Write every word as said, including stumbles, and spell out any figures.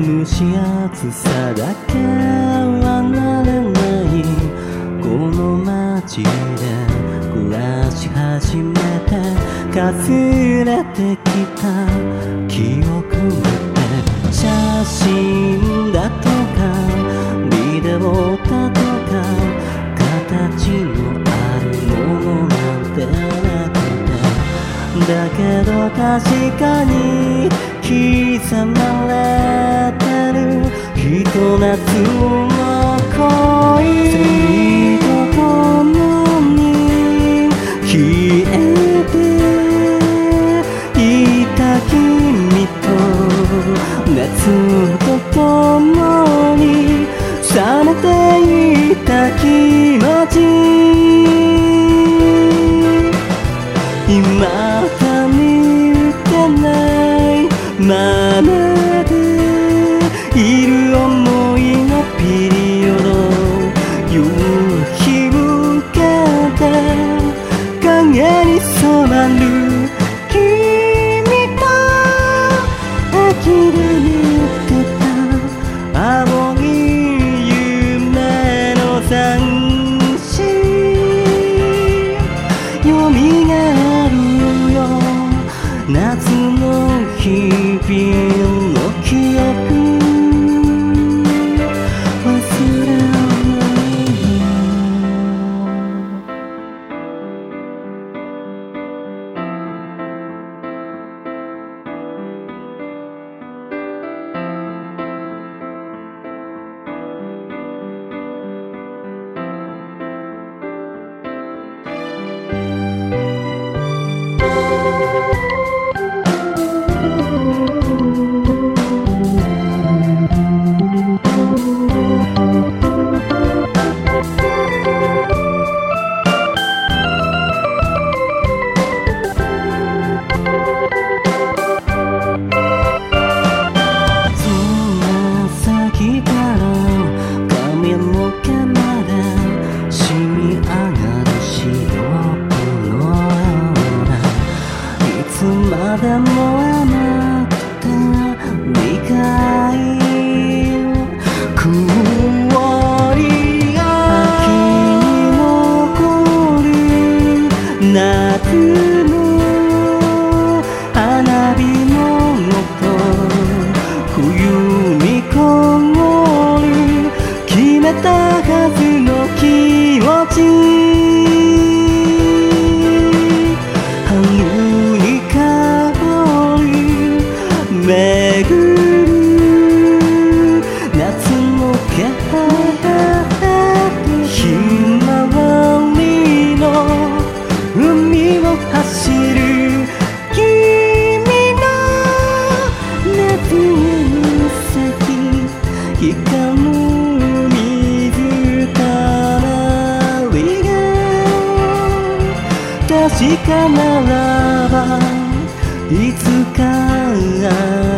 蒸し暑さだけは慣れないこの街で暮らし始めて、かすれてきた記憶って写真だとかビデオだとか形のあるものなんてなくて、だけど確かに刻まれてるひと夏の恋、セミと共に消えていた君と夏と共に冷めていた気持ち、今か見てないままでいる想いのピリオド、夕日向けて影に染まる君と諦めてた青い夢の残滓よみがえるよ、夏の日々の記憶忘れないよ。までも甘くて苦い氷が秋に残る夏の花火の音、冬に凍る決めたはずの気持ち、めぐる夏の気配、ひまわりの海を走る君の夏の先、光る水たまりが確かならばいつか